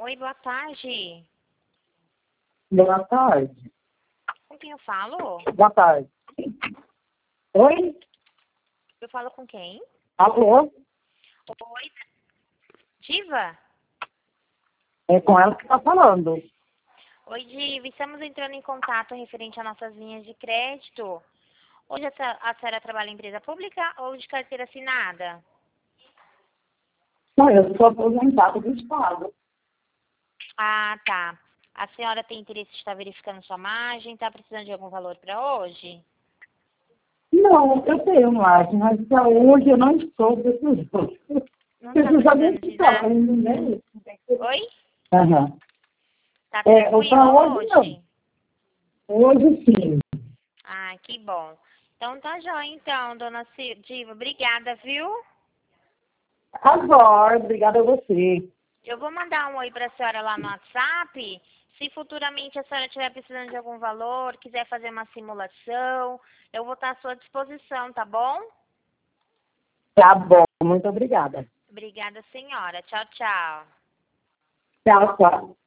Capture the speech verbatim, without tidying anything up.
Oi, boa tarde. Boa tarde. Com quem eu falo? Boa tarde. Oi? Eu falo com quem? Alô? Oi, Diva? É com ela que tá falando. Oi, Diva. Estamos entrando em contato referente às nossas linhas de crédito. Hoje a se- a senhora trabalha em empresa pública ou de carteira assinada? Não, eu sou aposentada do Estado. Ah, tá. A senhora tem interesse de estar verificando sua margem? Está precisando de algum valor para hoje? Não, eu tenho margem, mas para hoje eu não estou precisando. Não está Precisando precisando de de nada? né? Oi? Aham. Tá É, para tranquilo hoje não. hoje? Hoje sim. Ah, que bom. Então tá jóia, então, dona Ci- Diva. Obrigada, viu? Agora, obrigada a você. Eu vou mandar um oi para a senhora lá no WhatsApp. Se futuramente a senhora estiver precisando de algum valor, quiser fazer uma simulação, eu vou estar à sua disposição, tá bom? Tá bom, muito obrigada. Obrigada, senhora. Tchau, tchau. Tchau, tchau.